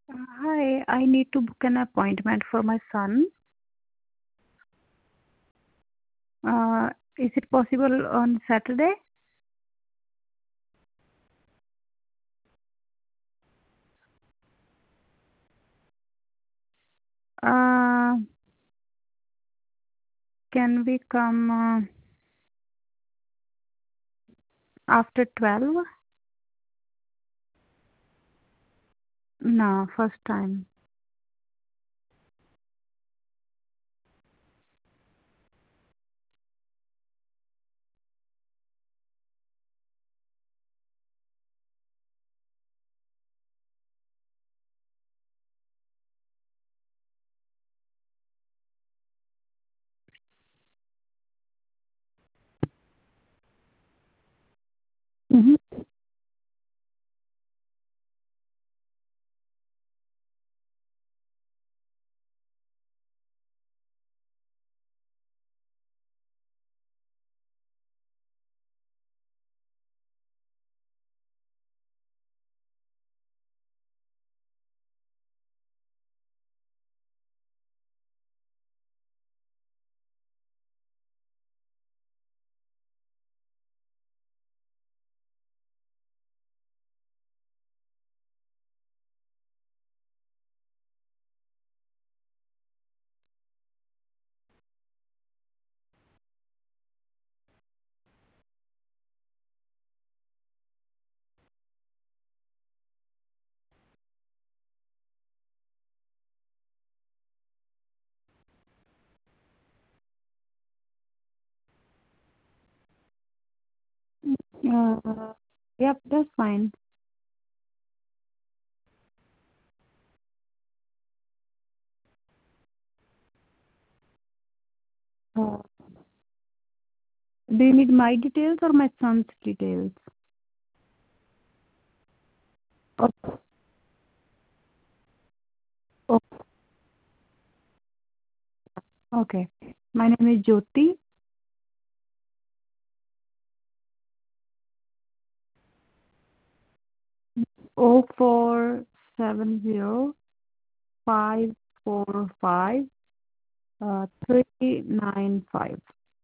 Hi, I need to book an appointment for my son. Is it possible on Saturday? Uh, can we come after 12? No, first time. Mm-hmm. Yep, that's fine. Uh, do you need my details or my son's details? Okay. Okay. My name is Jyoti. 0470545 395.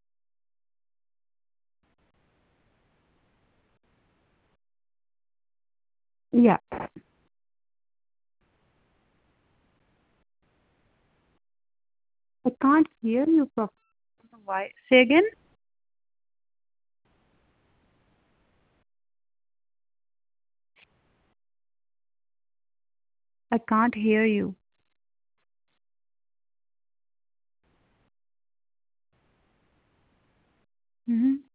Yeah. I can't hear you properly. Why? Say again? I can't hear you. Mm-hmm.